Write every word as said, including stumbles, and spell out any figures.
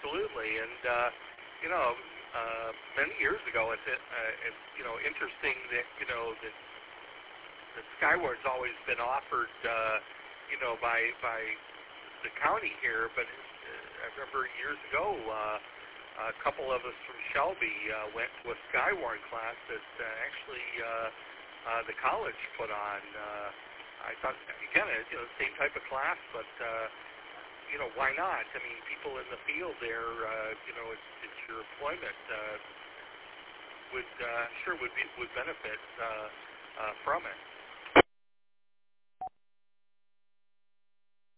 absolutely. And uh, you know, uh, many years ago, it's uh, it's you know interesting that you know that that Skyward's always been offered, uh, you know, by by the county here. But uh, I remember years ago, uh, a couple of us from Shelby uh, went to a Skyward class that uh, actually uh, uh, the college put on. Uh, I thought, again, you know, same type of class, but uh, you know, why not? I mean, people in the field there, uh, you know, it's, it's your employment uh, would uh, sure would be, would benefit uh, uh, from it.